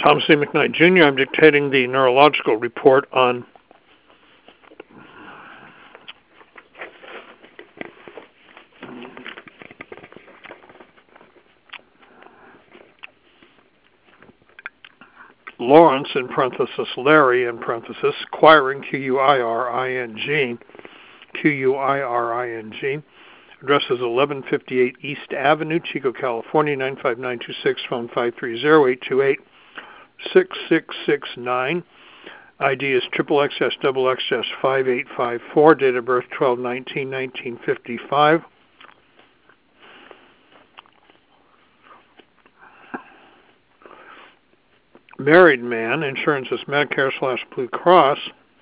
Thomas C. McKnight, Jr. I'm dictating the neurological report on Lawrence, in parenthesis, Larry, in parenthesis, Quiring, Quiring, Quiring. Address is 1158 East Avenue, Chico, California, 95926, phone 530-828-6669. ID is XXXXXX5854, date of birth 12/19/1955. Married man, insurance is Medicare/Blue Cross.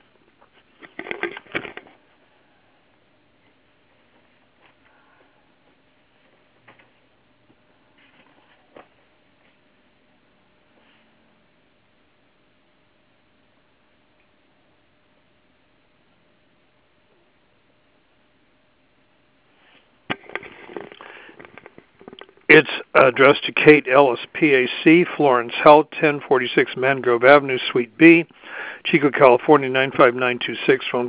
It's addressed to Kate Ellis, PAC, Florence Health, 1046 Mangrove Avenue, Suite B, Chico, California, 95926, phone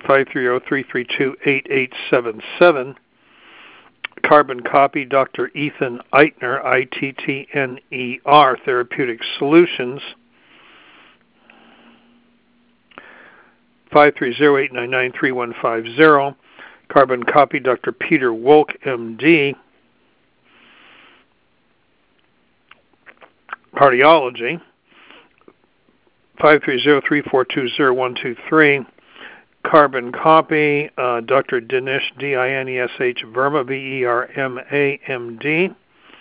530-332-8877. Carbon copy, Dr. Ethan Eitner, Ittner, Therapeutic Solutions, 530-899-3150. Carbon copy, Dr. Peter Wolk, MD, Cardiology, 530-342-0123. Carbon copy, Dr. Dinesh, Dinesh Verma, Verma, MD.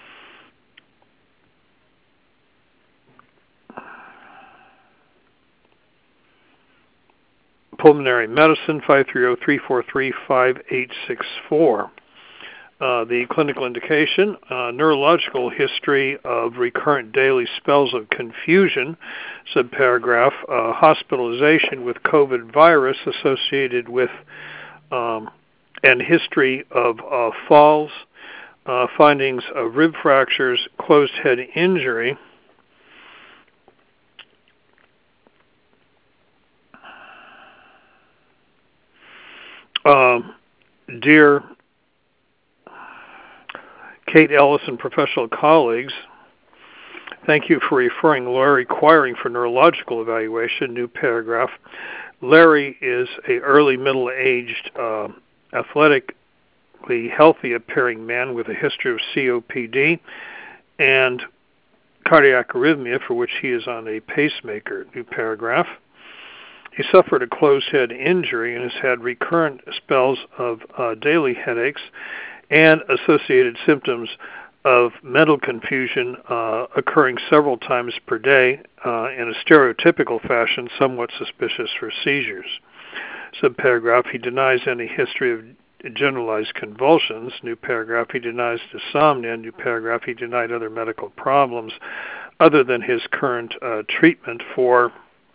Pulmonary Medicine, 530-343-5864. The clinical indication, neurological history of recurrent daily spells of confusion, subparagraph, hospitalization with COVID virus associated with, and history of falls, findings of rib fractures, closed head injury. Dear Kate Ellis and professional colleagues, thank you for referring Larry Quiring for neurological evaluation. New paragraph. Larry is a early middle-aged, athletically healthy appearing man with a history of COPD and cardiac arrhythmia, for which he is on a pacemaker. New paragraph. He suffered a closed head injury and has had recurrent spells of daily headaches and associated symptoms of mental confusion occurring several times per day in a stereotypical fashion, somewhat suspicious for seizures. Subparagraph, he denies any history of generalized convulsions. New paragraph, he denies insomnia. New paragraph, he denied other medical problems other than his current treatment for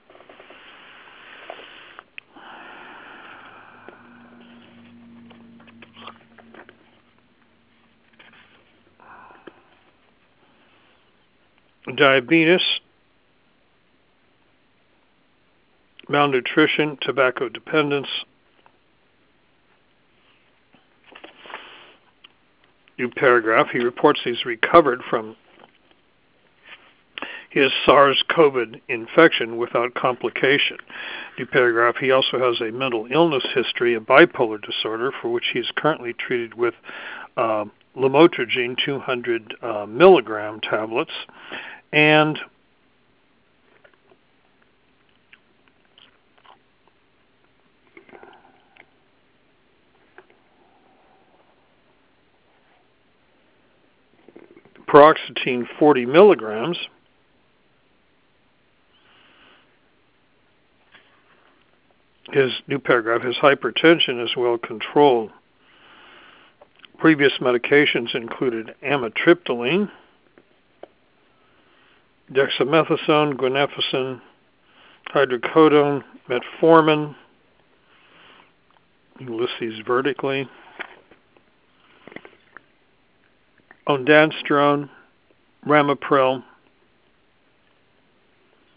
diabetes, malnutrition, tobacco dependence. New paragraph, he reports he's recovered from his SARS-CoV infection without complication. New paragraph, he also has a mental illness history, a bipolar disorder, for which he is currently treated with lamotrigine 200 milligram tablets, and paroxetine 40 milligrams. His new paragraph, his hypertension is well controlled. Previous medications included amitriptyline, dexamethasone, guanfacine, hydrocodone, metformin. You list these vertically. Ondansetron, Ramipril,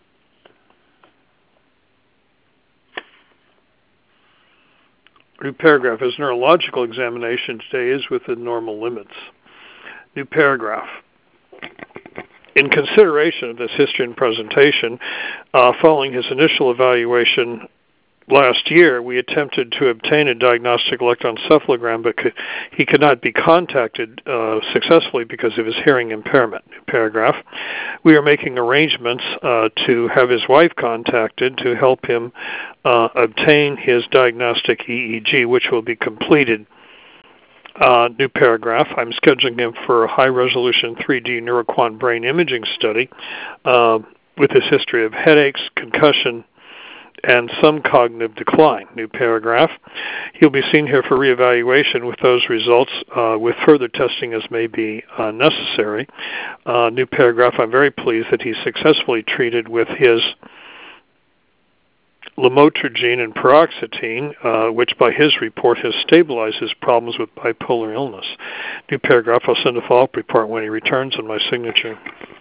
New paragraph. His neurological examination today is within normal limits. New paragraph. In consideration of this history and presentation, following his initial evaluation last year, we attempted to obtain a diagnostic electroencephalogram, but he could not be contacted successfully because of his hearing impairment. New paragraph. We are making arrangements to have his wife contacted to help him obtain his diagnostic EEG, which will be completed. New paragraph. I'm scheduling him for a high-resolution 3D neuroquant brain imaging study with his history of headaches, concussion, and some cognitive decline. New paragraph. He'll be seen here for reevaluation with those results, with further testing as may be necessary. New paragraph. I'm very pleased that he's successfully treated with his lamotrigine and paroxetine, which by his report has stabilized his problems with bipolar illness. New paragraph. I'll send a follow-up report when he returns on my signature.